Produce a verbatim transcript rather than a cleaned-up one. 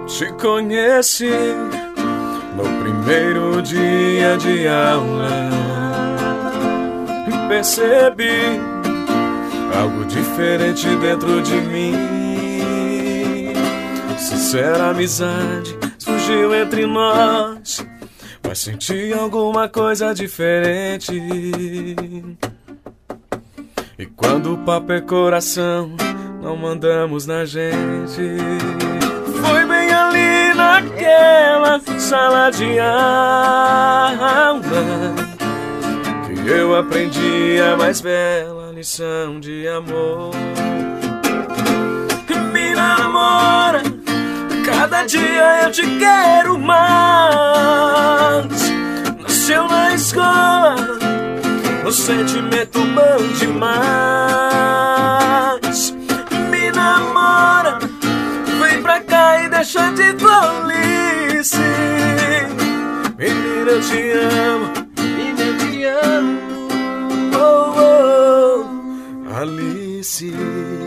Te conheci no primeiro dia de aula. Percebi algo diferente dentro de mim. Sincera amizade surgiu entre nós, mas senti alguma coisa diferente. E quando o papo é coração, não mandamos na gente. Foi bem ali naquela sala de aula que eu aprendi a mais bela lição de amor. Me namora, cada dia eu te quero mais. Nasceu na escola, o sentimento bom demais. Me namora, vem pra cá e deixa de tolice. Menina, eu te amo, menina, eu te amo. Oh, oh, Alice.